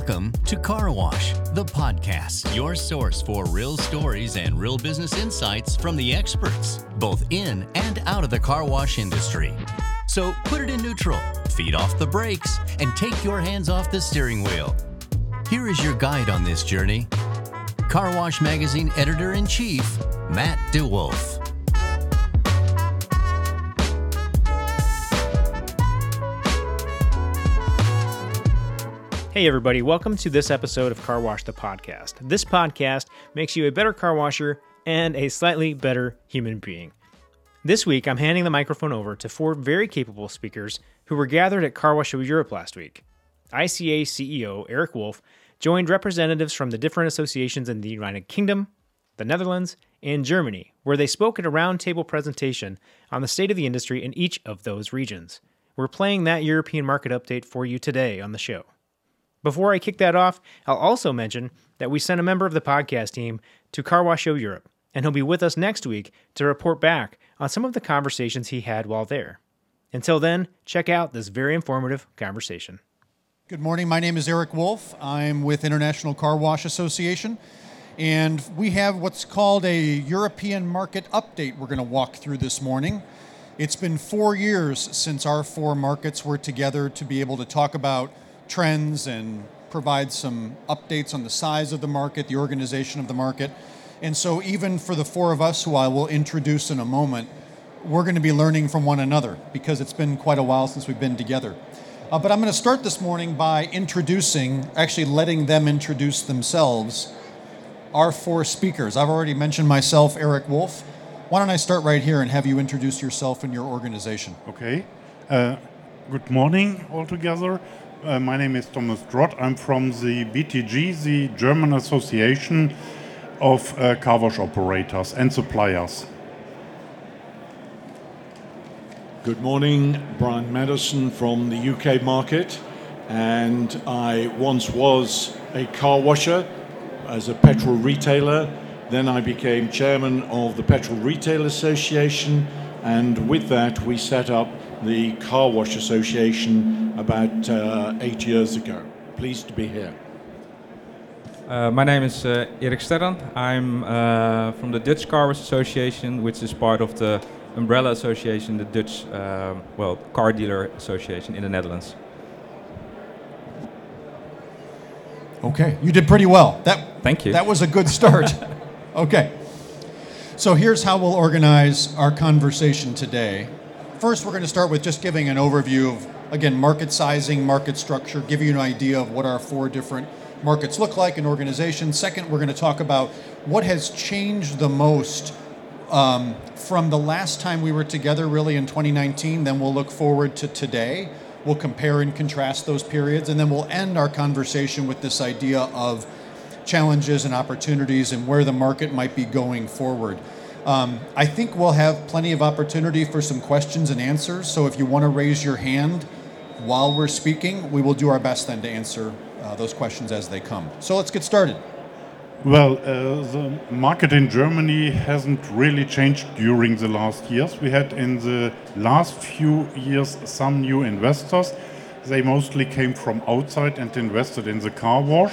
Welcome to Car Wash, the podcast, your source for real stories and real business insights from the experts, both in and out of the car wash industry. So put it in neutral, feet off the brakes, and take your hands off the steering wheel. Here is your guide on this journey, Car Wash Magazine Editor-in-Chief, Matt DeWolf. Hey everybody, welcome to this episode of Car Wash the Podcast. This podcast makes you a better car washer and a slightly better human being. This week, I'm handing the microphone over to four very capable speakers who were gathered at Car Wash Show Europe last week. ICA CEO Eric Wolf joined representatives from the different associations in the United Kingdom, the Netherlands, and Germany, where they spoke at a roundtable presentation on the state of the industry in each of those regions. We're playing that European market update for you today on the show. Before I kick that off, I'll also mention that we sent a member of the podcast team to Car Wash Show Europe, and he'll be with us next week to report back on some of the conversations he had while there. Until then, check out this very informative conversation. Good morning. My name is Eric Wolf. I'm with International Car Wash Association, and we have what's called a European market update we're going to walk through this morning. It's been 4 years since our four markets were together to be able to talk about trends and provide some updates on the size of the market, the organization of the market. And so even for the four of us, who I will introduce in a moment, we're going to be learning from one another because it's been quite a while since we've been together. But I'm going to start this morning by letting them introduce themselves, our four speakers. I've already mentioned myself, Eric Wolf. Why don't I start right here and have you introduce yourself and your organization? Okay. Good morning all together. My name is Thomas Drott. I'm from the BTG, the German Association of Car Wash Operators and Suppliers. Good morning, Brian Madison from the UK market, and I once was a car washer as a petrol retailer. Then I became chairman of the Petrol Retail Association, and with that we set up the Car Wash Association about 8 years ago. Pleased to be here. My name is Erik Sterren. I'm from the Dutch Car Wash Association, which is part of the umbrella association, the Dutch car dealer association in the Netherlands. Okay, you did pretty well. Thank you. That was a good start. Okay, so here's how we'll organize our conversation today. First, we're going to start with just giving an overview of, again, market sizing, market structure, give you an idea of what our four different markets look like in organizations. Second, we're going to talk about what has changed the most from the last time we were together, really in 2019. Then we'll look forward to today. We'll compare and contrast those periods, and then we'll end our conversation with this idea of challenges and opportunities and where the market might be going forward. I think we'll have plenty of opportunity for some questions and answers, so if you want to raise your hand while we're speaking, we will do our best then to answer those questions as they come. So let's get started. Well, the market in Germany hasn't really changed during the last years. We had in the last few years some new investors. They mostly came from outside and invested in the car wash.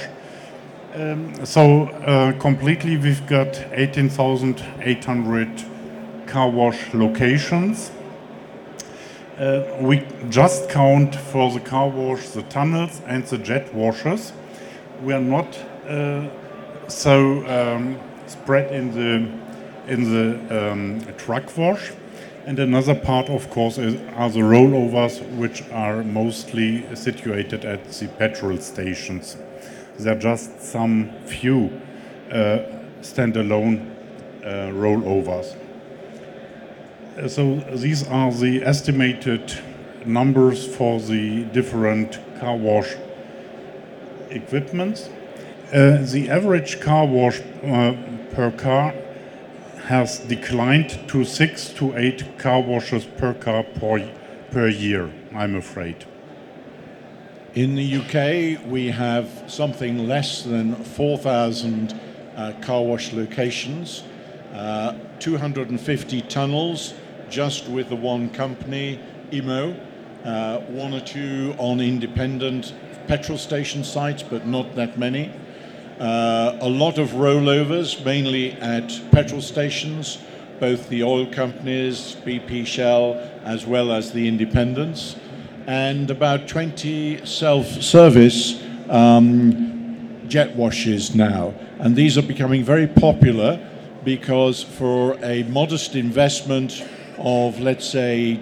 Completely we've got 18,800 car wash locations. We just count for the car wash the tunnels and the jet washers. We are not spread in the truck wash. And another part, of course, are the rollovers, which are mostly situated at the petrol stations. There are just some few standalone rollovers. So these are the estimated numbers for the different car wash equipments. The average car wash per car has declined to 6 to 8 car washes per car per year, I'm afraid. In the UK, we have something less than 4,000 car wash locations, 250 tunnels just with the one company, IMO, one or two on independent petrol station sites, but not that many. A lot of rollovers, mainly at petrol stations, both the oil companies, BP, Shell, as well as the independents, and about 20 self-service jet washes now. And these are becoming very popular because for a modest investment of, let's say,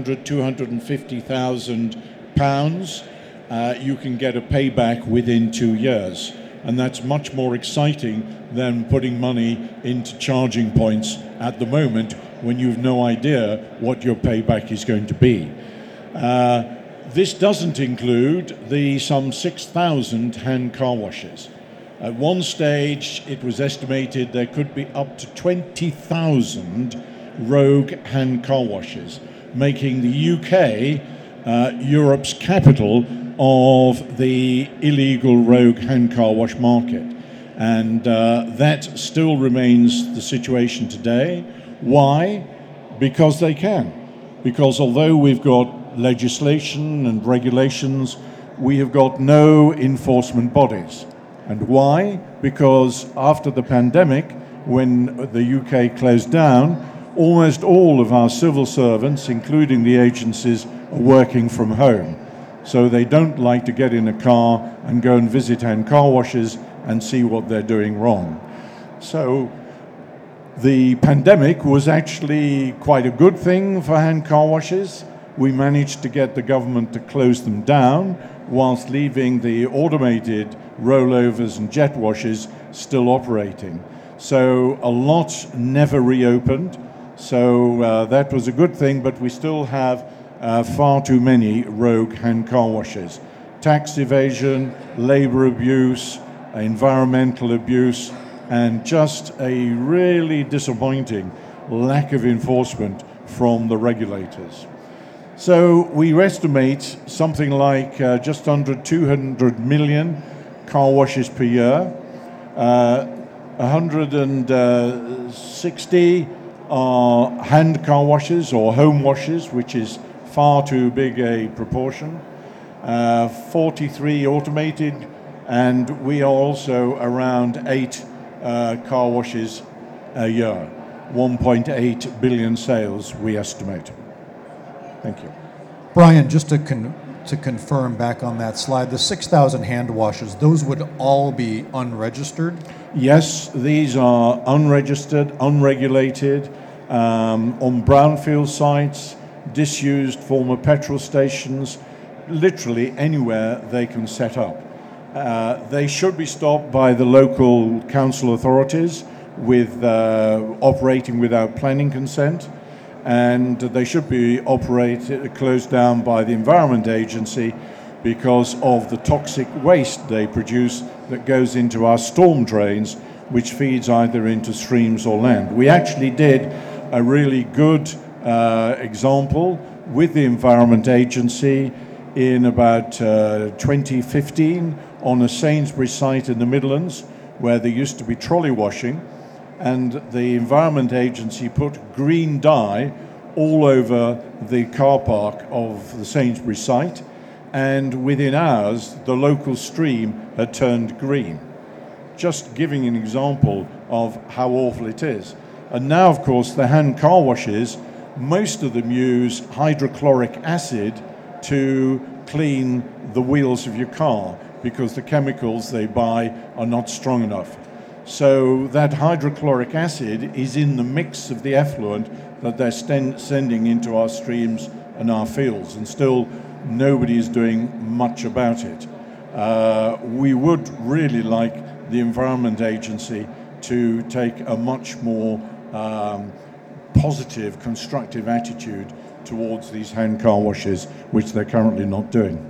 250,000 pounds, you can get a payback within 2 years. And that's much more exciting than putting money into charging points at the moment when you've no idea what your payback is going to be. This doesn't include the some 6,000 hand car washes. At one stage, it was estimated there could be up to 20,000 rogue hand car washes, making the UK Europe's capital of the illegal rogue hand car wash market. And that still remains the situation today. Why? Because they can. Because although we've got legislation and regulations, we have got no enforcement bodies. And why? Because after the pandemic, when the UK closed down, almost all of our civil servants, including the agencies, are working from home. So they don't like to get in a car and go and visit hand car washes and see what they're doing wrong. So the pandemic was actually quite a good thing for hand car washes. We managed to get the government to close them down whilst leaving the automated rollovers and jet washes still operating. So a lot never reopened. So that was a good thing, but we still have far too many rogue hand car washes. Tax evasion, labor abuse, environmental abuse, and just a really disappointing lack of enforcement from the regulators. So we estimate something like just under 200 million car washes per year. 160 are hand car washes or home washes, which is far too big a proportion. 43 automated, and we are also around 8 car washes a year. 1.8 billion sales, we estimate. Thank you. Brian, just to confirm back on that slide, the 6,000 hand washes, those would all be unregistered? Yes, these are unregistered, unregulated, on brownfield sites, disused former petrol stations, literally anywhere they can set up. They should be stopped by the local council authorities with operating without planning consent, and they should be closed down by the Environment Agency because of the toxic waste they produce that goes into our storm drains, which feeds either into streams or land. We actually did a really good example with the Environment Agency in about 2015 on a Sainsbury's site in the Midlands where there used to be trolley washing, and the Environment Agency put green dye all over the car park of the Sainsbury's site, and within hours the local stream had turned green. Just giving an example of how awful it is. And now, of course, the hand car washes, most of them use hydrochloric acid to clean the wheels of your car because the chemicals they buy are not strong enough. So that hydrochloric acid is in the mix of the effluent that they're sending into our streams and our fields, and still nobody is doing much about it. We would really like the Environment Agency to take a much more positive, constructive attitude towards these hand car washes, which they're currently not doing.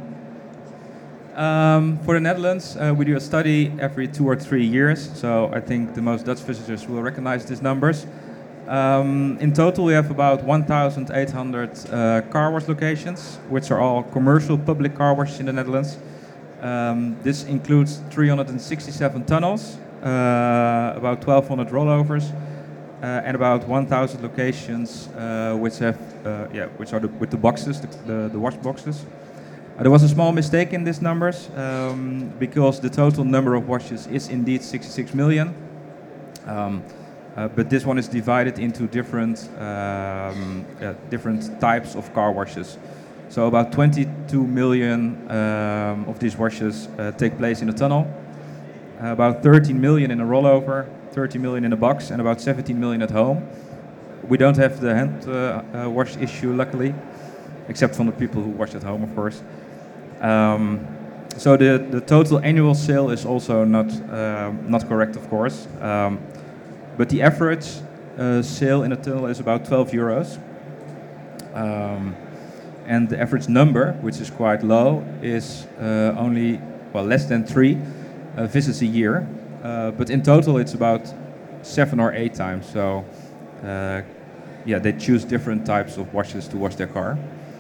For the Netherlands, we do a study every 2 or 3 years, so I think the most Dutch visitors will recognize these numbers. In total, we have about 1,800 car wash locations, which are all commercial public car washes in the Netherlands. This includes 367 tunnels, about 1,200 rollovers, and about 1,000 locations which have, which are with the boxes, the wash boxes. There was a small mistake in these numbers because the total number of washes is indeed 66 million. But this one is divided into different types of car washes. So about 22 million of these washes take place in a tunnel, about 13 million in a rollover, 30 million in a box, and about 17 million at home. We don't have the hand wash issue, luckily, except from the people who wash at home, of course. So the total annual sale is also not correct, of course. But the average sale in a tunnel is about 12 euros. And the average number, which is quite low, is only less than 3 visits a year. But in total, it's about 7 or 8 times. So they choose different types of washes to wash their car.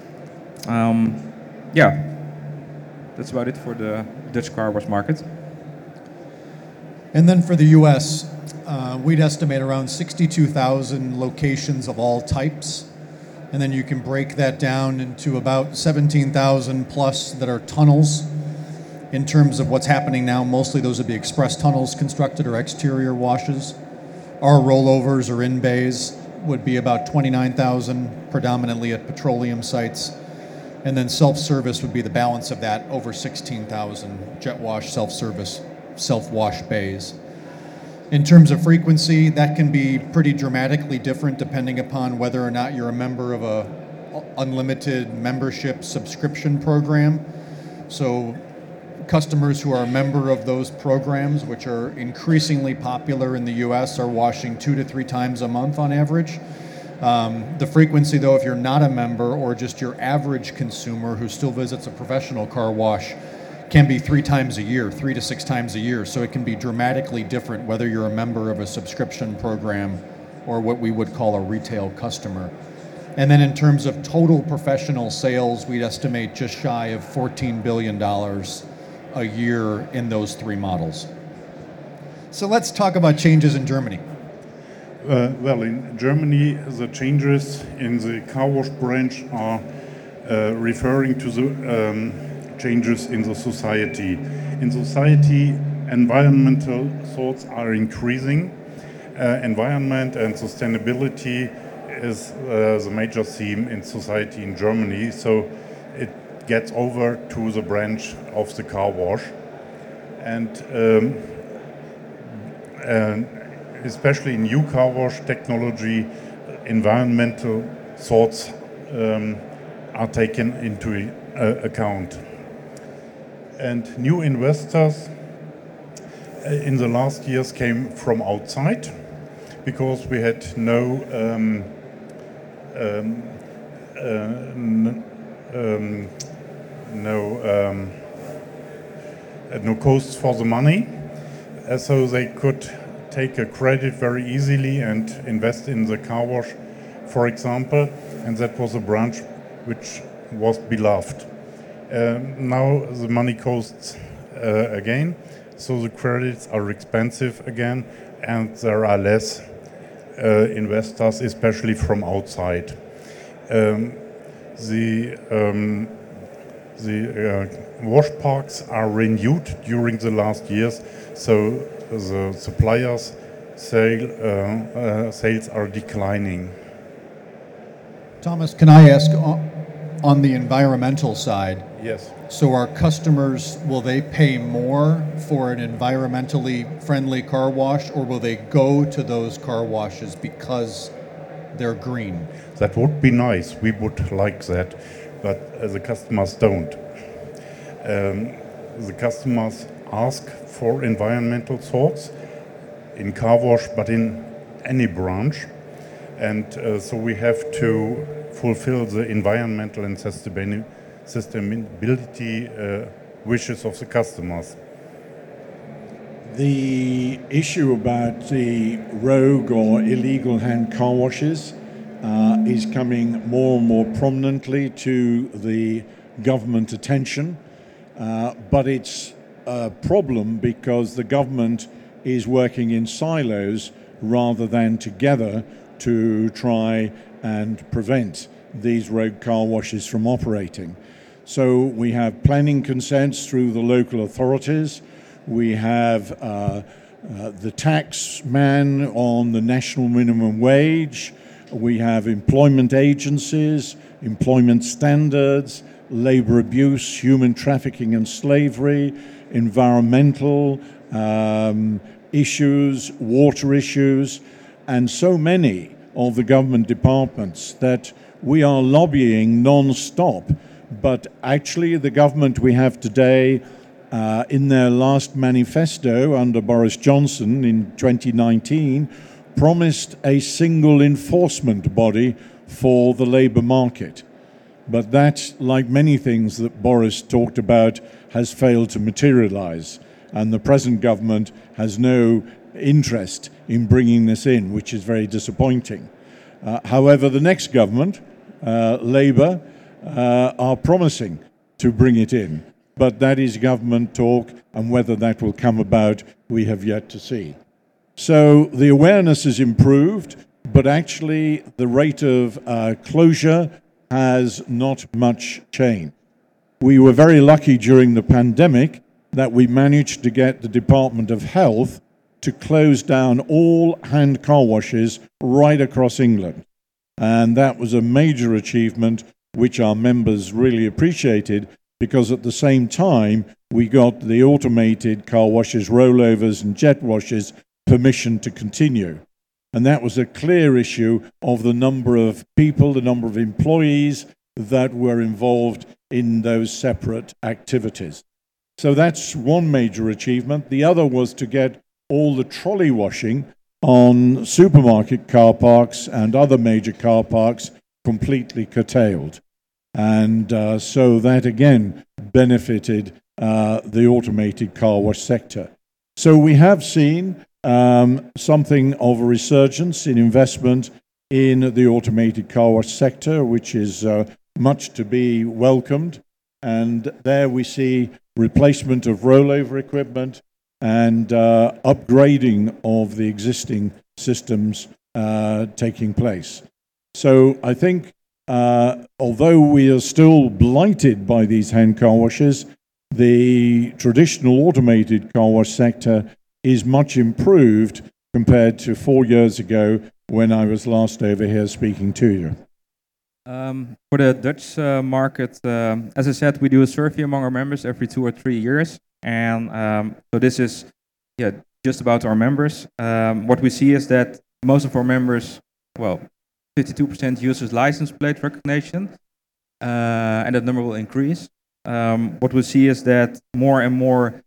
That's about it for the Dutch car wash market. And then for the U.S., we'd estimate around 62,000 locations of all types. And then you can break that down into about 17,000 plus that are tunnels. In terms of what's happening now, mostly those would be express tunnels constructed or exterior washes. Our rollovers or in bays would be about 29,000, predominantly at petroleum sites. And then self-service would be the balance of that, over 16,000 jet wash self-service, self-wash bays. In terms of frequency, that can be pretty dramatically different depending upon whether or not you're a member of a unlimited membership subscription program. So customers who are a member of those programs, which are increasingly popular in the US, are washing 2 to 3 times a month on average. The frequency, though, if you're not a member or just your average consumer who still visits a professional car wash, can be 3 times a year, 3 to 6 times a year. So it can be dramatically different whether you're a member of a subscription program or what we would call a retail customer. And then in terms of total professional sales, we'd estimate just shy of $14 billion a year in those 3 models. So let's talk about changes in Germany. In Germany, the changes in the car wash branch are referring to the changes in the society. In society, environmental thoughts are increasing. Environment and sustainability is the major theme in society in Germany, so it gets over to the branch of the car wash. And especially in new car wash technology, environmental thoughts are taken into account. And new investors in the last years came from outside because we had no costs for the money, so they could take a credit very easily and invest in the car wash, for example, and that was a branch which was beloved. Now the money costs again, so the credits are expensive again, and there are less investors, especially from outside. The wash parks are renewed during the last years, so the suppliers' sales are declining. Thomas, can I ask on the environmental side? Yes. So our customers, will they pay more for an environmentally friendly car wash, or will they go to those car washes because they're green? That would be nice. We would like that, but the customers don't. The customers ask for environmental thoughts in car wash, but in any branch. And so we have to fulfill the environmental and sustainability wishes of the customers. The issue about the rogue or illegal hand car washes is coming more and more prominently to the government attention, but it's a problem because the government is working in silos rather than together to try and prevent these rogue car washes from operating. So we have planning consents through the local authorities. We have the tax man on the national minimum wage. We have employment agencies, employment standards, labor abuse, human trafficking and slavery, environmental issues, water issues, and so many of the government departments that we are lobbying non-stop. But actually the government we have today, in their last manifesto under Boris Johnson in 2019, promised a single enforcement body for the labour market. But that, like many things that Boris talked about, has failed to materialise. And the present government has no interest in bringing this in, which is very disappointing. However, the next government, Labour, are promising to bring it in. But that is government talk, and whether that will come about, we have yet to see. So the awareness has improved, but actually the rate of closure has not much changed. We were very lucky during the pandemic that we managed to get the Department of Health to close down all hand car washes right across England. And that was a major achievement which our members really appreciated, because at the same time we got the automated car washes, rollovers and jet washes permission to continue. And that was a clear issue of the number of people, the number of employees that were involved in those separate activities. So that's one major achievement. The other was to get all the trolley washing on supermarket car parks and other major car parks completely curtailed. And so that again benefited the automated car wash sector. So we have seen something of a resurgence in investment in the automated car wash sector, which is much to be welcomed. And there we see replacement of rollover equipment and upgrading of the existing systems taking place. So I think although we are still blighted by these hand car washes, the traditional automated car wash sector is much improved compared to 4 years ago when I was last over here speaking to you. For the Dutch market, as I said, we do a survey among our members every 2 or 3 years. And so this is just about our members. What we see is that most of our members, 52% uses license plate recognition, and that number will increase. What we see is that more and more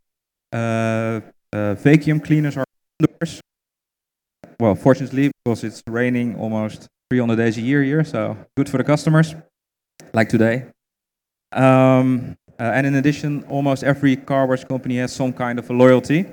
vacuum cleaners are indoors. Well, fortunately, because it's raining almost 300 days a year here, so good for the customers, like today. And in addition, almost every car wash company has some kind of a loyalty.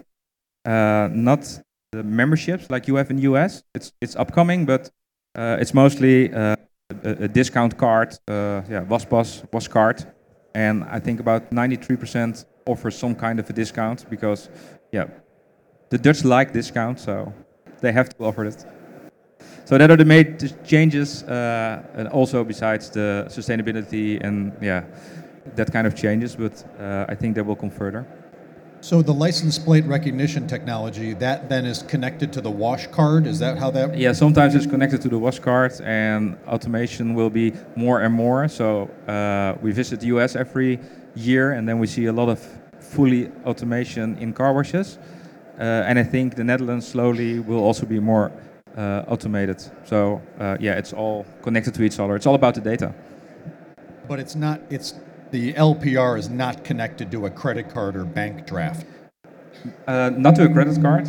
Not the memberships like you have in the US. It's upcoming, but it's mostly a discount card, Waspas, Wascard. And I think about 93% offer some kind of a discount because, the Dutch like discount, so they have to offer it. So that are the main changes, and also besides the sustainability and that kind of changes, but I think they will come further. So the license plate recognition technology, that then is connected to the wash card? Is that how that? Yeah, sometimes it's connected to the wash card, and automation will be more and more. So we visit the US every year, and then we see a lot of fully automation in car washes. And I think the Netherlands slowly will also be more automated. So it's all connected to each other. It's all about the data. But it's not. The LPR is not connected to a credit card or bank draft. Not to a credit card.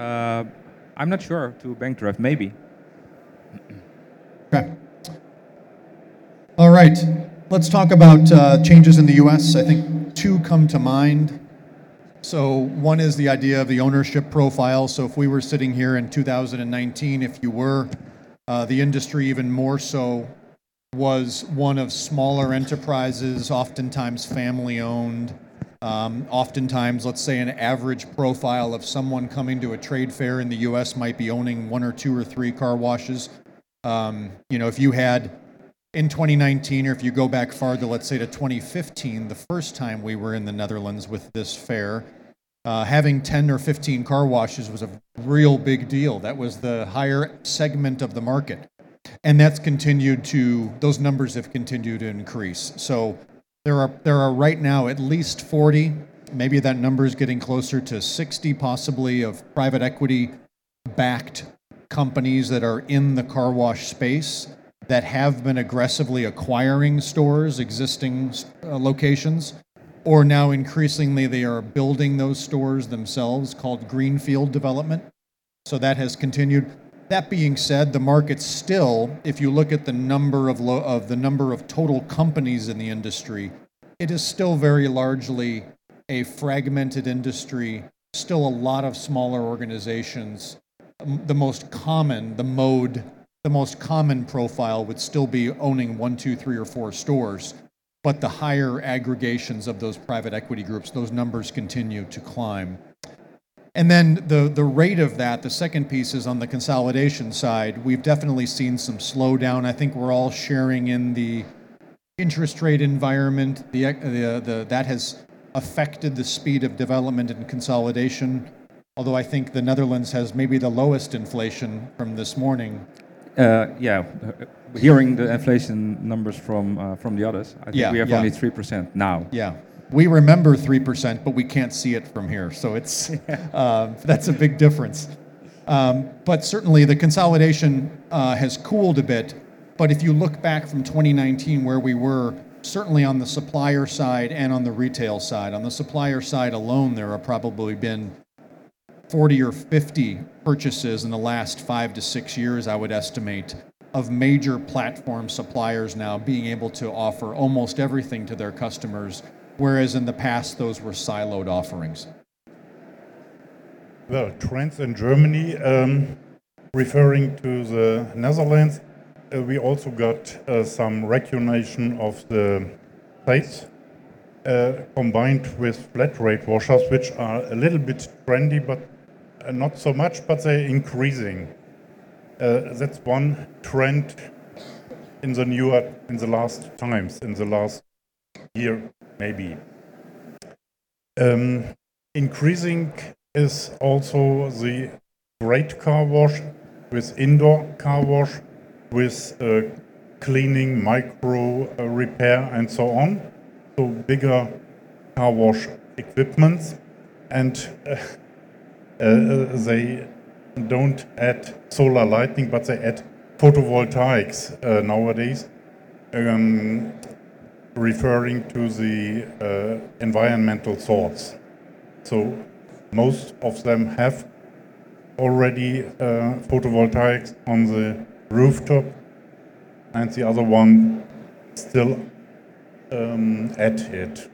I'm not sure. To a bank draft, maybe. Okay. All right. Let's talk about changes in the U.S. I think two come to mind. So one is the idea of the ownership profile. So if we were sitting here in 2019, if you were, the industry even more so was one of smaller enterprises, oftentimes family-owned. Oftentimes, let's say an average profile of someone coming to a trade fair in the U.S. might be owning 1 or 2 or 3 car washes. If you had in 2019, or if you go back farther, let's say to 2015, the first time we were in the Netherlands with this fair, having 10 or 15 car washes was a real big deal. That was the higher segment of the market. And those numbers have continued to increase. So there are right now at least 40, maybe that number is getting closer to 60 possibly, of private equity backed companies that are in the car wash space that have been aggressively acquiring stores, existing locations, or now increasingly they are building those stores themselves, called greenfield development. So that has continued. That being said, the market still, if you look at the number of total companies in the industry, it is still very largely a fragmented industry, still a lot of smaller organizations. The most common profile would still be owning 1, 2, 3, or 4 stores. But the higher aggregations of those private equity groups, those numbers continue to climb. And then the rate of that, the second piece is on the consolidation side. We've definitely seen some slowdown. I think we're all sharing in the interest rate environment. That has affected the speed of development and consolidation, although I think the Netherlands has maybe the lowest inflation from this morning. Hearing the inflation numbers from the others, I think we have only 3% now. Yeah, we remember 3%, but we can't see it from here. So it's that's a big difference. But certainly the consolidation has cooled a bit. But if you look back from 2019, where we were, certainly on the supplier side and on the retail side, on the supplier side alone, there have probably been 40 or 50 purchases in the last 5 to 6 years, I would estimate, of major platform suppliers now being able to offer almost everything to their customers, whereas in the past those were siloed offerings. Well, trends in Germany, referring to the Netherlands, we also got some recognition of the states combined with flat rate washers, which are a little bit trendy, but not so much, but they're increasing. That's one trend in the last year, maybe. Increasing is also the great car wash with indoor car wash, with cleaning, micro repair, and so on. So bigger car wash equipments, and they don't add solar lighting, but they add photovoltaics nowadays, referring to the environmental thoughts. So most of them have already photovoltaics on the rooftop, and the other one still add it.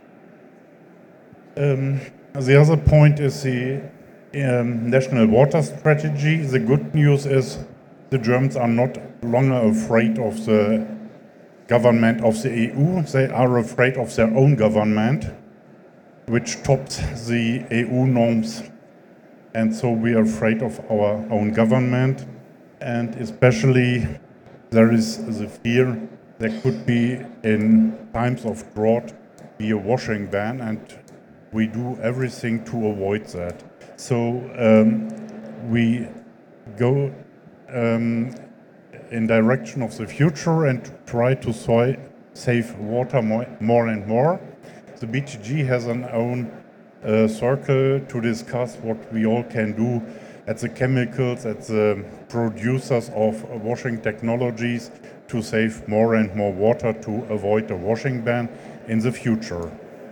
The other point is the national water strategy. The good news is the Germans are not longer afraid of the government of the EU. They are afraid of their own government, which tops the EU norms. And so we are afraid of our own government. And especially there is the fear there could be, in times of drought, be a washing ban, and we do everything to avoid that. So we go in direction of the future and try to save water more and more. The BTG has an own circle to discuss what we all can do at the chemicals, at the producers of washing technologies, to save more and more water to avoid a washing ban in the future.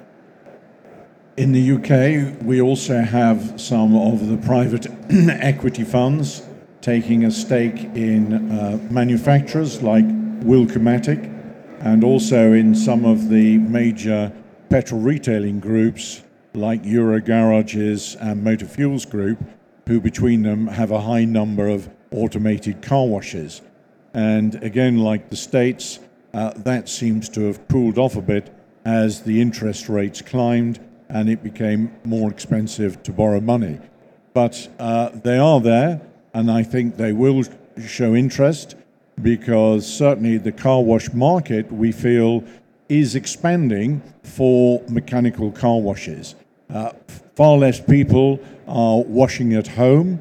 In the UK, we also have some of the private equity funds taking a stake in manufacturers like Wilcomatic, and also in some of the major petrol retailing groups like Eurogarages and Motor Fuels Group, who between them have a high number of automated car washes. And again, like the States, that seems to have cooled off a bit as the interest rates climbed and it became more expensive to borrow money. But they are there, and I think they will show interest. because certainly the car wash market, we feel, is expanding for mechanical car washes. Far less people are washing at home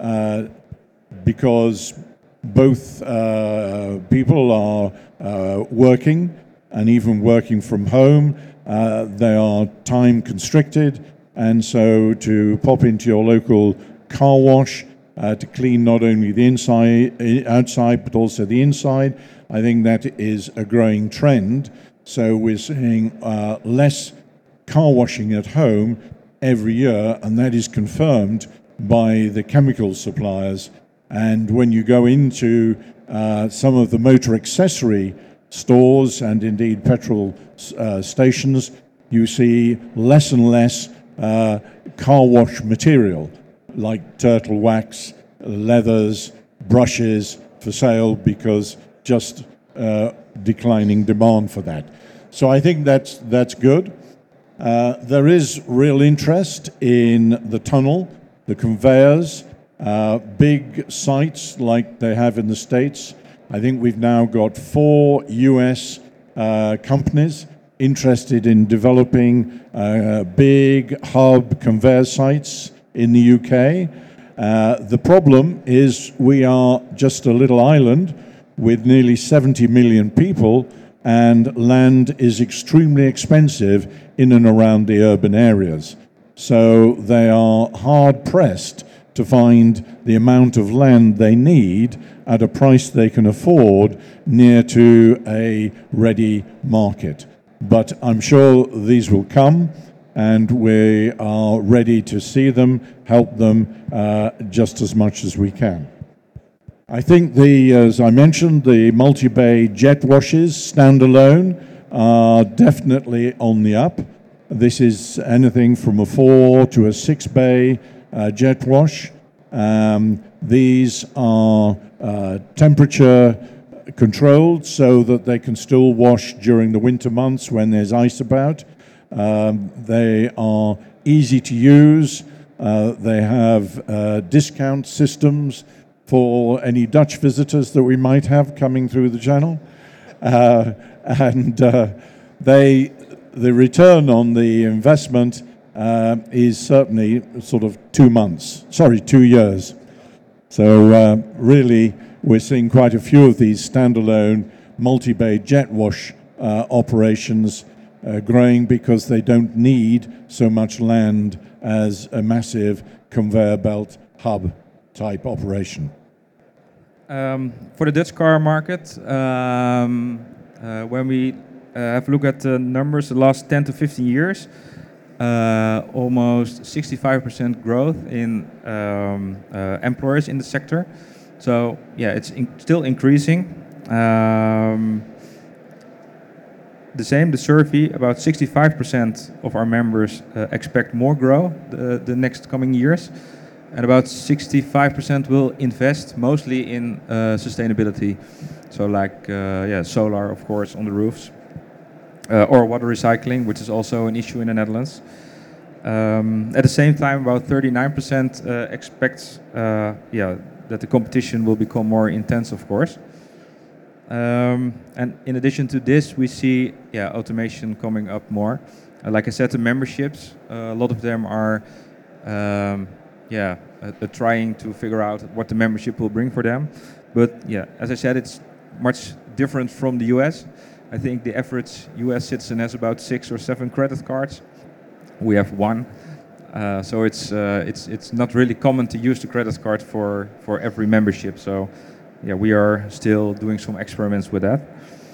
because both people are working and even working from home. They are time constricted, and so to pop into your local car wash to clean not only the outside, but also the inside, I think that is a growing trend. So we're seeing less car washing at home every year, and that is confirmed by the chemical suppliers. And when you go into some of the motor accessory stores and indeed petrol stations, you see less and less car wash material like turtle wax, leathers, brushes for sale because just declining demand for that. So I think that's good. There is real interest in the tunnel, the conveyors, big sites like they have in the States. I think we've now got 4 US companies interested in developing big hub conveyor sites in the UK. The problem is we are just a little island with nearly 70 million people, and land is extremely expensive in and around the urban areas. So they are hard pressed to find the amount of land they need at a price they can afford near to a ready market. But I'm sure these will come, and we are ready to see them, help them just as much as we can. I think as I mentioned, the multi-bay jet washes standalone are definitely on the up. This is anything from a 4 to a 6-bay jet wash. These are temperature controlled so that they can still wash during the winter months when there's ice about. They are easy to use. They have discount systems for any Dutch visitors that we might have coming through the channel. And the return on the investment is certainly sort of 2 years. So really, we're seeing quite a few of these standalone multi-bay jet wash operations growing because they don't need so much land as a massive conveyor belt hub type operation. For the Dutch car market, when we have a look at the numbers the last 10 to 15 years, almost 65% growth in employers in the sector. So yeah, it's still increasing. The survey, about 65% of our members expect more growth the next coming years. And about 65% will invest mostly in sustainability. So like solar, of course, on the roofs. Or water recycling, which is also an issue in the Netherlands. At the same time, about 39% expects that the competition will become more intense, of course. And in addition to this, we see automation coming up more. Like I said, the memberships, a lot of them are trying to figure out what the membership will bring for them. But as I said, it's much different from the US. I think the average US citizen has about 6 or 7 credit cards. We have 1. So it's not really common to use the credit card for every membership. So we are still doing some experiments with that.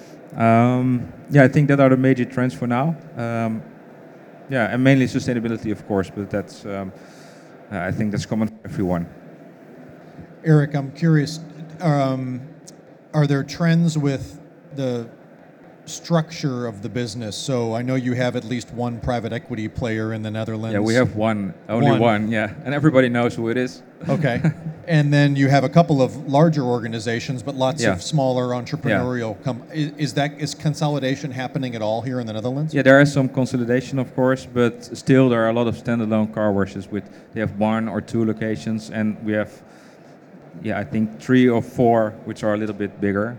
I think that are the major trends for now. And mainly sustainability, of course, but that's I think that's common for everyone. Eric, I'm curious, are there trends with the structure of the business? So I know you have at least one private equity player in the Netherlands. Yeah, we have only one, and everybody knows who it is. Okay. And then you have a couple of larger organizations, but lots of smaller entrepreneurial is consolidation happening at all here in the Netherlands? Yeah, there is some consolidation, of course, but still there are a lot of standalone car washes they have 1 or 2 locations, and we have I think 3 or 4 which are a little bit bigger.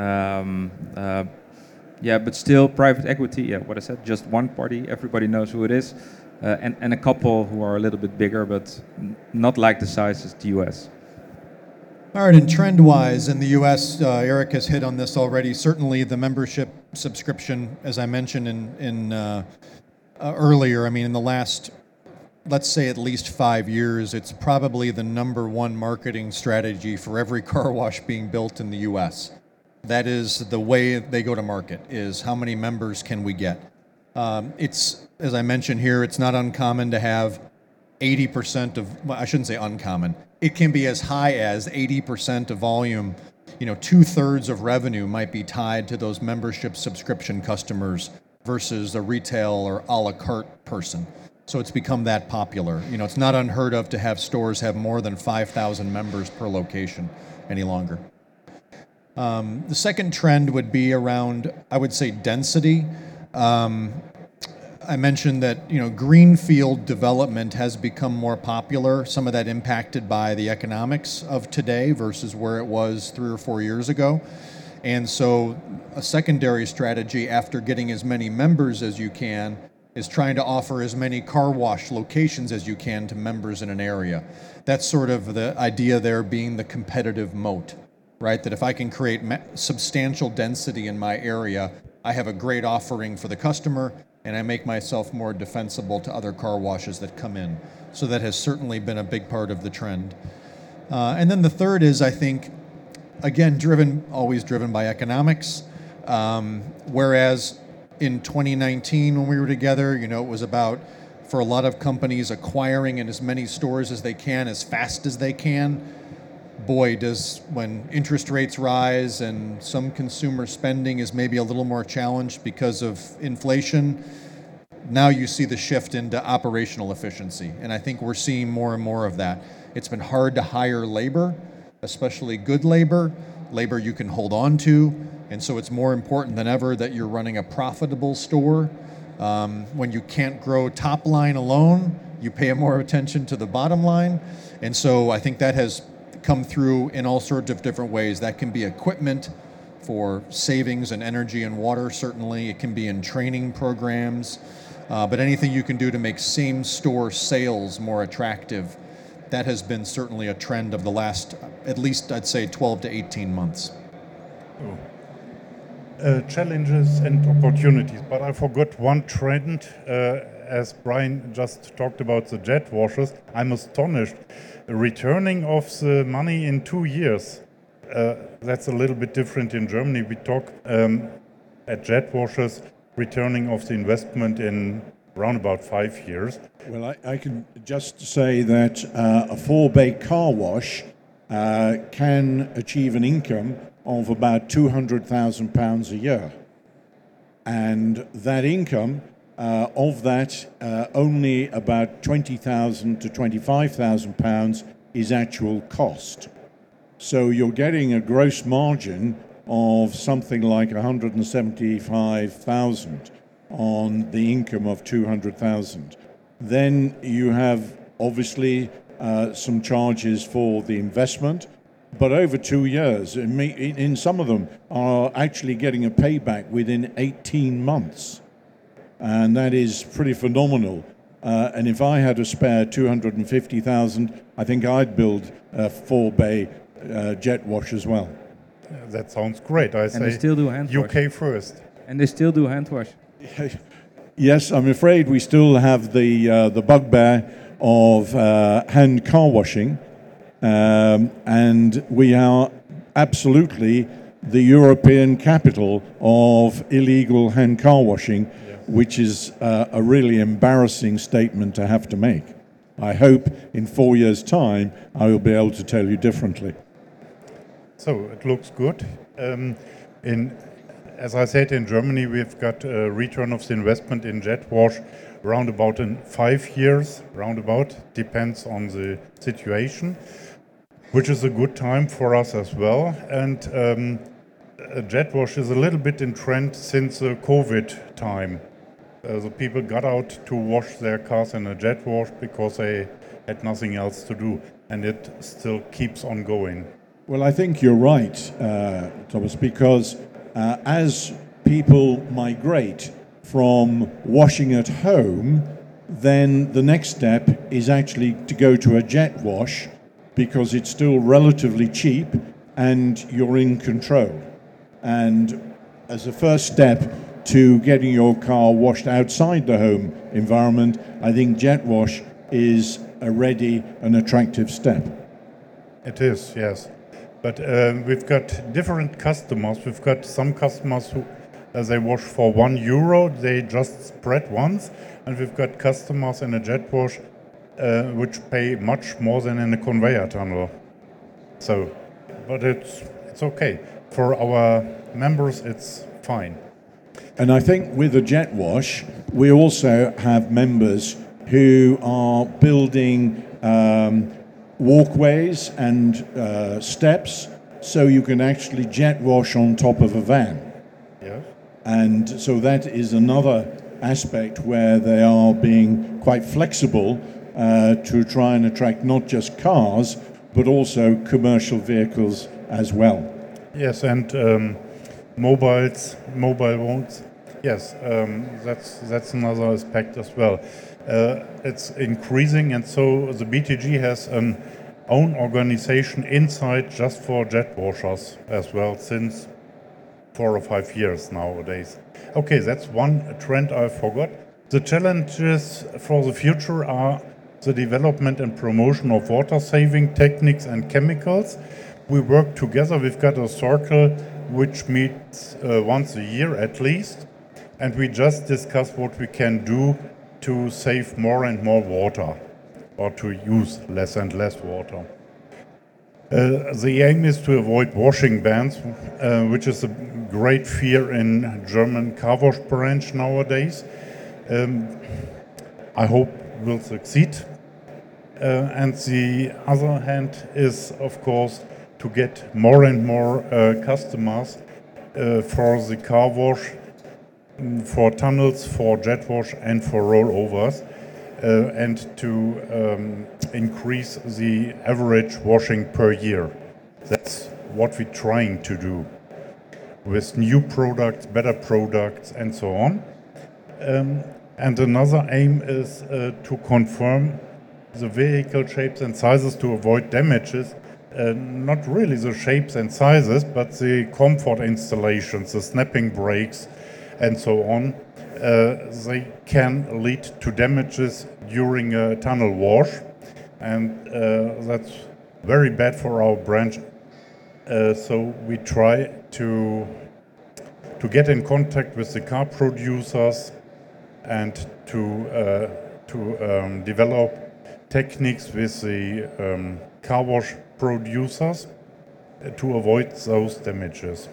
But still private equity, what I said, just one party, everybody knows who it is, and a couple who are a little bit bigger, but not like the size as the US. All right, and trend-wise, in the U.S., Eric has hit on this already. Certainly, the membership subscription, as I mentioned earlier, I mean, in the last, let's say, at least 5 years, it's probably the number one marketing strategy for every car wash being built in the U.S. That is the way they go to market, is how many members can we get? It's, as I mentioned here, it's not uncommon to have 80% of, well, I shouldn't say uncommon, it can be as high as 80% of volume, 2/3 of revenue might be tied to those membership subscription customers versus a retail or a la carte person. So it's become that popular. It's not unheard of to have stores have more than 5,000 members per location any longer. The second trend would be around, I would say, density. I mentioned that greenfield development has become more popular, some of that impacted by the economics of today versus where it was 3 or 4 years ago. And so a secondary strategy after getting as many members as you can is trying to offer as many car wash locations as you can to members in an area. That's sort of the idea there being the competitive moat, right? That if I can create substantial density in my area, I have a great offering for the customer, and I make myself more defensible to other car washes that come in. So that has certainly been a big part of the trend. And then the third is, I think, again, always driven by economics. Whereas in 2019, when we were together, it was about, for a lot of companies, acquiring in as many stores as they can, as fast as they can. Boy, when interest rates rise and some consumer spending is maybe a little more challenged because of inflation, now you see the shift into operational efficiency. And I think we're seeing more and more of that. It's been hard to hire labor, especially good labor you can hold on to. And so it's more important than ever that you're running a profitable store. When you can't grow top line alone, you pay more attention to the bottom line. And so I think that has come through in all sorts of different ways. That can be equipment for savings and energy and water, certainly. It can be in training programs, but anything you can do to make same store sales more attractive, that has been certainly a trend of the last, at least I'd say 12 to 18 months. Challenges and opportunities, but I forgot one trend, as Brian just talked about the jet washers. I'm astonished. The returning of the money in 2 years, that's a little bit different in Germany. We talk at jet washers, returning of the investment in around about 5 years. Well, I can just say that a 4-bay car wash can achieve an income of about £200,000 a year. And that income, of that, only about £20,000 to £25,000 is actual cost. So you're getting a gross margin of something like £175,000 on the income of £200,000. Then you have obviously some charges for the investment, but over 2 years, in some of them are actually getting a payback within 18 months. And that is pretty phenomenal. And if I had a spare $250,000, I think I'd build a 4-bay jet wash as well. That sounds great. I say they still do hand wash. UK first. And they still do hand wash. Yes, I'm afraid we still have the bugbear of hand car washing, and we are absolutely the European capital of illegal hand car washing, which is a really embarrassing statement to have to make. I hope in 4 years' time I will be able to tell you differently. So it looks good. As I said, in Germany we've got a return of the investment in jet wash round about in 5 years, roundabout, depends on the situation, which is a good time for us as well. And a jet wash is a little bit in trend since the COVID time. The people got out to wash their cars in a jet wash because they had nothing else to do, and it still keeps on going. Well, I think you're right, Thomas, because as people migrate from washing at home, then the next step is actually to go to a jet wash because it's still relatively cheap and you're in control. And as a first step to getting your car washed outside the home environment, I think jet wash is a ready and attractive step. It is, yes. But we've got different customers. We've got some customers who, as they wash for €1, they just spread once. And we've got customers in a jet wash which pay much more than in a conveyor tunnel. So, but it's okay. For our members, it's fine. And I think with a jet wash, we also have members who are building walkways and steps so you can actually jet wash on top of a van. Yes. And so that is another aspect where they are being quite flexible to try and attract not just cars, but also commercial vehicles as well. Yes, and mobile phones. Yes, that's another aspect as well. It's increasing, and so the BTG has an own organization inside just for jet washers as well since 4 or 5 years nowadays. Okay, that's one trend I forgot. The challenges for the future are the development and promotion of water-saving techniques and chemicals. We work together. We've got a circle which meets once a year at least, and we just discuss what we can do to save more and more water or to use less and less water. The aim is to avoid washing bans, which is a great fear in German car wash branch nowadays. I hope we'll succeed. And the other hand is, of course, to get more and more customers for the car wash, for tunnels, for jet wash, and for rollovers, and to increase the average washing per year. That's what we're trying to do with new products, better products, and so on. And another aim is to confirm the vehicle shapes and sizes to avoid damages. Not really the shapes and sizes, but the comfort installations, the snapping brakes, and so on. They can lead to damages during a tunnel wash, and that's very bad for our branch. So we try to get in contact with the car producers and to develop techniques with the car wash producers to avoid those damages.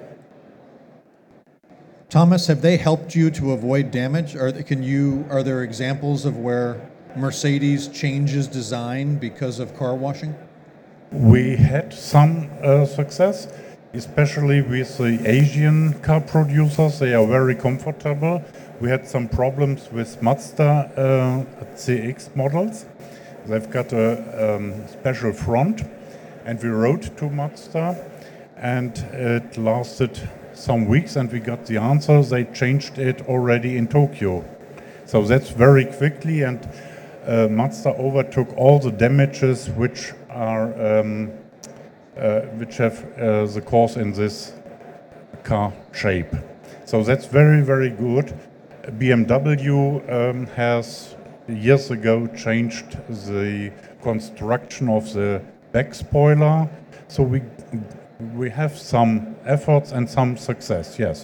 Thomas, have they helped you to avoid damage? Are there examples of where Mercedes changes design because of car washing? We had some success, especially with the Asian car producers. They are very comfortable. We had some problems with Mazda CX models. They've got a special front, and we wrote to Mazda, and it lasted some weeks, and we got the answer. They changed it already in Tokyo. So that's very quickly, and Mazda overtook all the damages which have the cause in this car shape. So that's very, very good. BMW has years ago changed the construction of the back spoiler. So we have some efforts and some success, yes.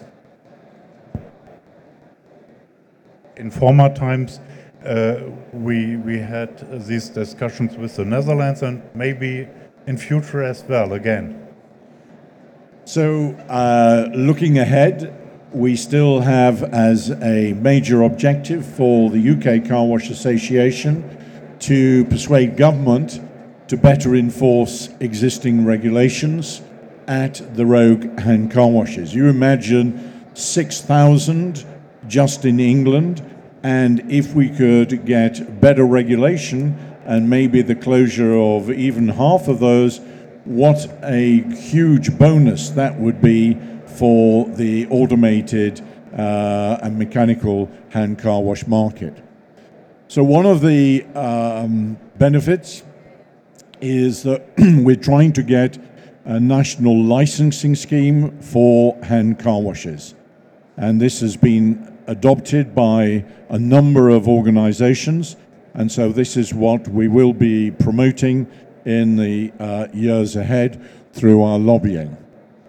In former times, we had these discussions with the Netherlands, and maybe in future as well again. So looking ahead, we still have as a major objective for the UK Car Wash Association to persuade government to better enforce existing regulations at the rogue hand car washes. You imagine 6,000 just in England, and if we could get better regulation and maybe the closure of even half of those, what a huge bonus that would be for the automated and mechanical hand car wash market. So one of the benefits is that we're trying to get a national licensing scheme for hand car washes. And this has been adopted by a number of organizations. And so this is what we will be promoting in the years ahead through our lobbying.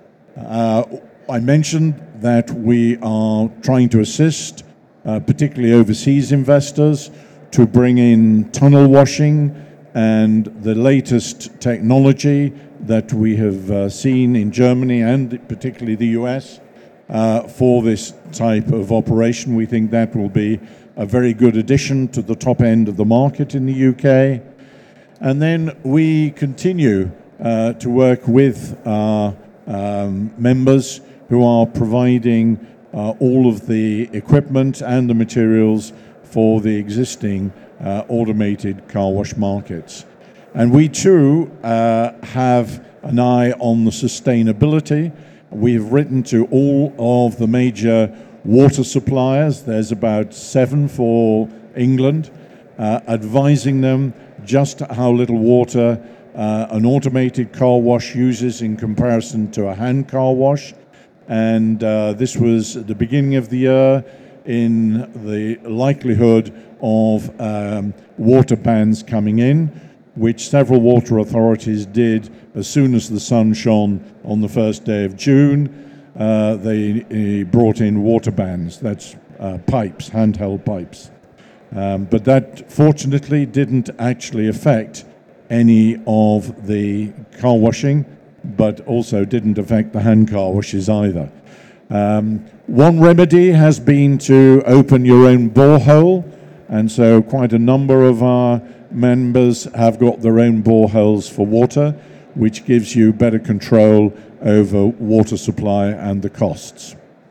I mentioned that we are trying to assist particularly overseas investors to bring in tunnel washing and the latest technology that we have seen in Germany and particularly the US for this type of operation. We think that will be a very good addition to the top end of the market in the UK. And then we continue to work with our members who are providing all of the equipment and the materials for the existing automated car wash markets. And we too have an eye on the sustainability. We've written to all of the major water suppliers, there's about 7 for England, advising them just how little water an automated car wash uses in comparison to a hand car wash. And this was at the beginning of the year in the likelihood of water bans coming in, which several water authorities did as soon as the sun shone on the first day of June. They brought in water bans, that's pipes, handheld pipes. But that fortunately didn't actually affect any of the car washing, but also didn't affect the hand car washes either. One remedy has been to open your own borehole, and so quite a number of our members have got their own boreholes for water, which gives you better control over water supply and the costs.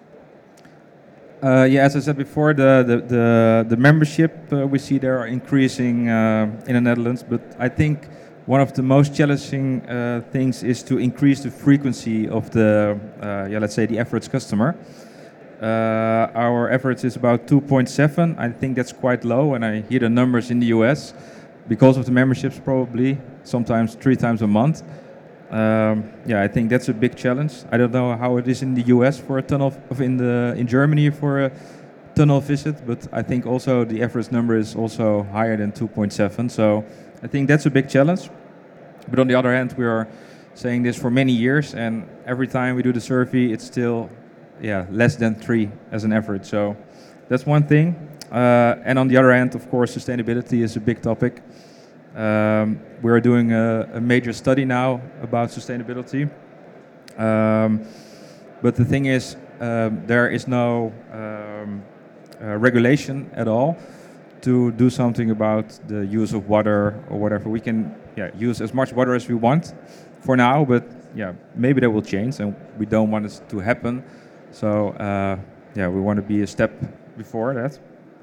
As I said before, the membership we see there are increasing in the Netherlands, but I think one of the most challenging things is to increase the frequency of the, let's say, the average customer. Our average is about 2.7. I think that's quite low, and I hear the numbers in the US because of the memberships, probably sometimes 3 times a month. I think that's a big challenge. I don't know how it is in the US for a tunnel in Germany for a tunnel visit, but I think also the average number is also higher than 2.7. So I think that's a big challenge. But on the other hand, we are saying this for many years, and every time we do the survey, it's still less than 3 as an average. So that's one thing. And on the other hand, of course, sustainability is a big topic. We're doing a major study now about sustainability. But the thing is, there is no regulation at all to do something about the use of water or whatever. We can use as much water as we want for now, but maybe that will change, and we don't want it to happen. So we want to be a step before that.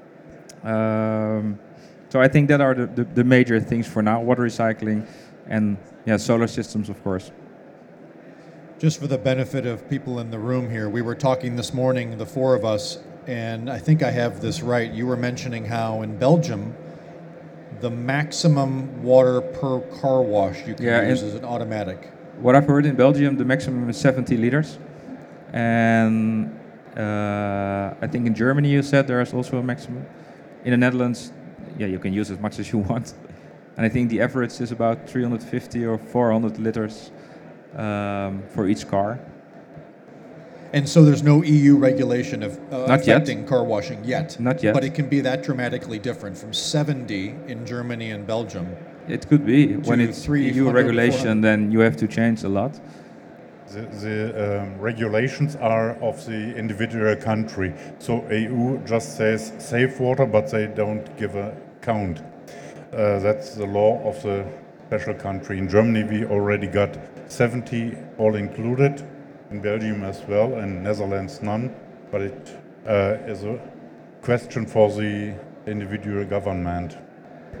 So I think that are the major things for now: water recycling and solar systems, of course. Just for the benefit of people in the room here, we were talking this morning, the 4 of us, and I think I have this right. You were mentioning how in Belgium, the maximum water per car wash you can use is an automatic. What I've heard in Belgium, the maximum is 70 liters. And I think in Germany you said there is also a maximum. In the Netherlands, you can use as much as you want. And I think the average is about 350 or 400 liters for each car. And so there's no EU regulation of affecting yet. Car washing yet? Not yet. But it can be that dramatically different from 70 in Germany and Belgium. It could be. When it's EU regulation, then you have to change a lot. The regulations are of the individual country. So EU just says safe water, but they don't give a count. That's the law of the special country. In Germany, we already got 70 all included. In Belgium as well, and Netherlands none. But it is a question for the individual government.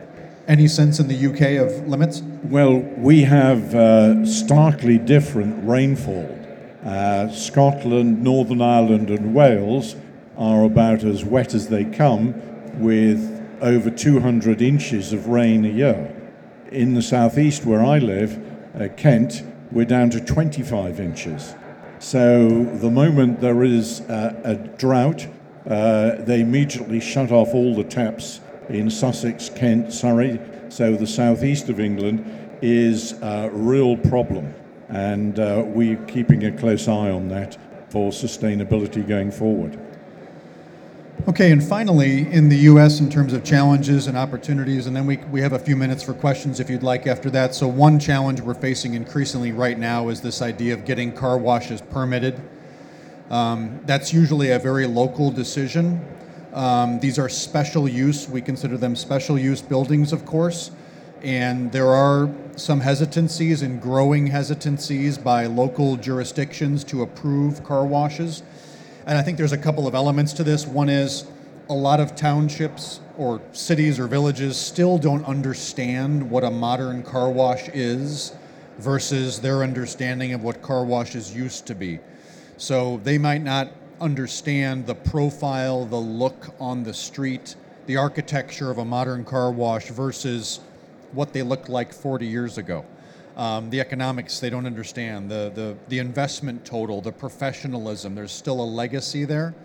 Any sense in the UK of limits? Well, we have starkly different rainfall. Scotland, Northern Ireland and Wales are about as wet as they come, with over 200 inches of rain a year. In the southeast where I live, Kent, we're down to 25 inches. So the moment there is a drought, they immediately shut off all the taps in Sussex, Kent, Surrey. So the southeast of England is a real problem. And we're keeping a close eye on that for sustainability going forward. Okay, and finally, in the U.S., in terms of challenges and opportunities, and then we have a few minutes for questions if you'd like after that. So one challenge we're facing increasingly right now is this idea of getting car washes permitted. That's usually a very local decision. These are special use. We consider them special use buildings, of course. And there are some hesitancies and growing hesitancies by local jurisdictions to approve car washes. And I think there's a couple of elements to this. One is a lot of townships or cities or villages still don't understand what a modern car wash is versus their understanding of what car washes used to be. So they might not understand the profile, the look on the street, the architecture of a modern car wash versus what they looked like 40 years ago. The economics, they don't understand. The investment total, the professionalism, there's still a legacy there.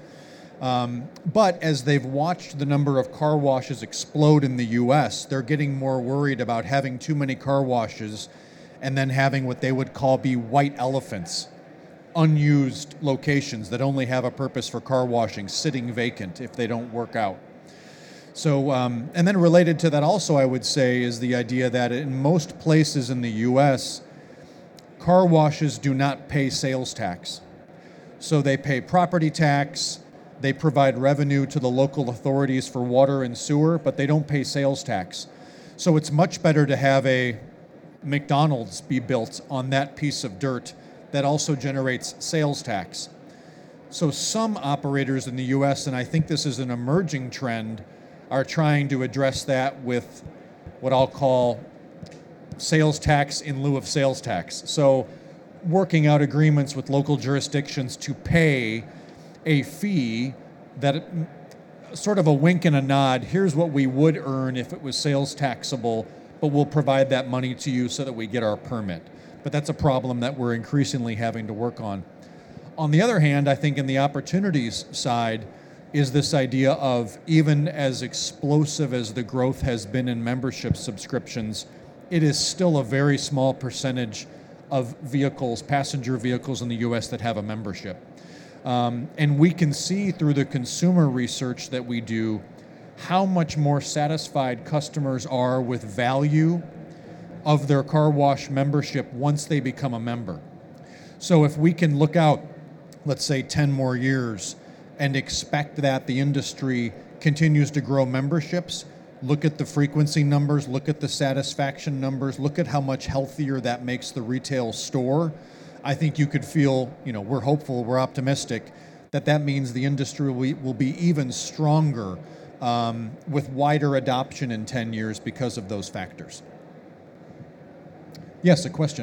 But as they've watched the number of car washes explode in the US, they're getting more worried about having too many car washes and then having what they would call be white elephants, unused locations that only have a purpose for car washing, sitting vacant if they don't work out. So, and then related to that also, I would say, is the idea that in most places in the U.S., car washes do not pay sales tax. So they pay property tax, they provide revenue to the local authorities for water and sewer, but they don't pay sales tax. So it's much better to have a McDonald's be built on that piece of dirt that also generates sales tax. So some operators in the U.S., and I think this is an emerging trend, are trying to address that with what I'll call sales tax in lieu of sales tax. So working out agreements with local jurisdictions to pay a fee that sort of a wink and a nod, here's what we would earn if it was sales taxable, but we'll provide that money to you so that we get our permit. But that's a problem that we're increasingly having to work on. On the other hand, I think in the opportunities side, is this idea of, even as explosive as the growth has been in membership subscriptions, it is still a very small percentage of vehicles, passenger vehicles in the US that have a membership. And we can see through the consumer research that we do how much more satisfied customers are with value of their car wash membership once they become a member. So if we can look out, let's say 10 more years, and expect that the industry continues to grow memberships, look at the frequency numbers, look at the satisfaction numbers, look at how much healthier that makes the retail store, I think you could feel, we're hopeful, we're optimistic, that means the industry will be even stronger with wider adoption in 10 years because of those factors. Yes, a question.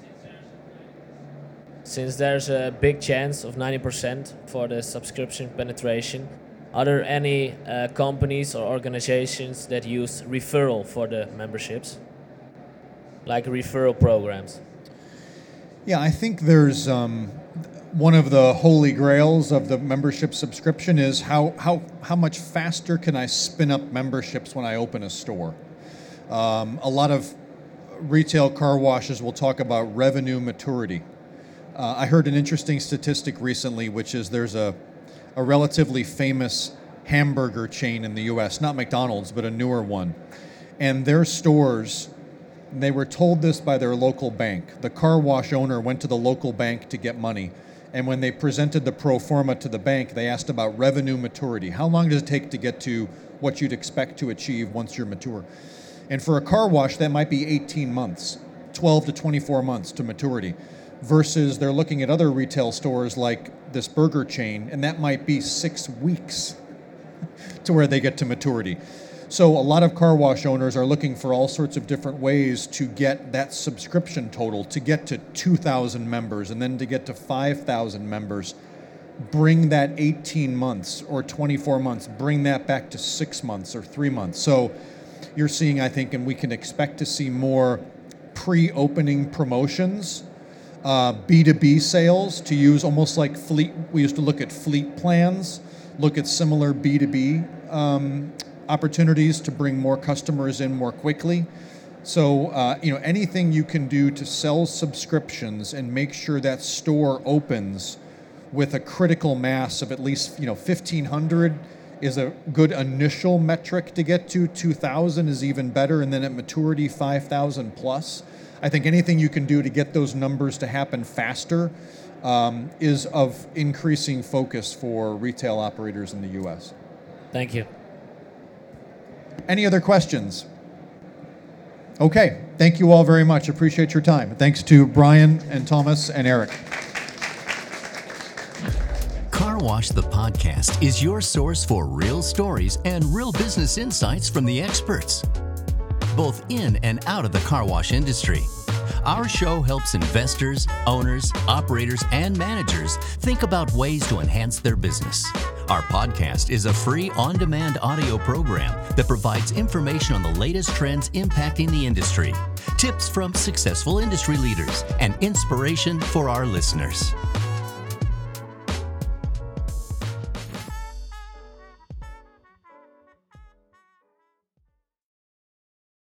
Since there's a big chance of 90% for the subscription penetration, are there any companies or organizations that use referral for the memberships? Like referral programs? Yeah, I think there's one of the holy grails of the membership subscription is how much faster can I spin up memberships when I open a store? A lot of retail car washes will talk about revenue maturity. I heard an interesting statistic recently, which is there's a relatively famous hamburger chain in the US, not McDonald's, but a newer one. And their stores, they were told this by their local bank. The car wash owner went to the local bank to get money. And when they presented the pro forma to the bank, they asked about revenue maturity. How long does it take to get to what you'd expect to achieve once you're mature? And for a car wash, that might be 18 months, 12 to 24 months to maturity. Versus they're looking at other retail stores like this burger chain, and that might be 6 weeks to where they get to maturity. So a lot of car wash owners are looking for all sorts of different ways to get that subscription total, to get to 2,000 members and then to get to 5,000 members. Bring that 18 months or 24 months, bring that back to 6 months or 3 months. So you're seeing, I think, and we can expect to see more pre-opening promotions, B2B sales, to use almost like fleet. We used to look at fleet plans, look at similar B2B opportunities to bring more customers in more quickly. So, anything you can do to sell subscriptions and make sure that store opens with a critical mass of at least, 1,500 is a good initial metric to get to. 2,000 is even better, and then at maturity, 5,000 plus. I think anything you can do to get those numbers to happen faster is of increasing focus for retail operators in the U.S. Thank you. Any other questions? Okay, thank you all very much. Appreciate your time. Thanks to Brian and Thomas and Eric. Car Wash the Podcast is your source for real stories and real business insights from the experts, both in and out of the car wash industry. Our show helps investors, owners, operators, and managers think about ways to enhance their business. Our podcast is a free on-demand audio program that provides information on the latest trends impacting the industry, tips from successful industry leaders, and inspiration for our listeners.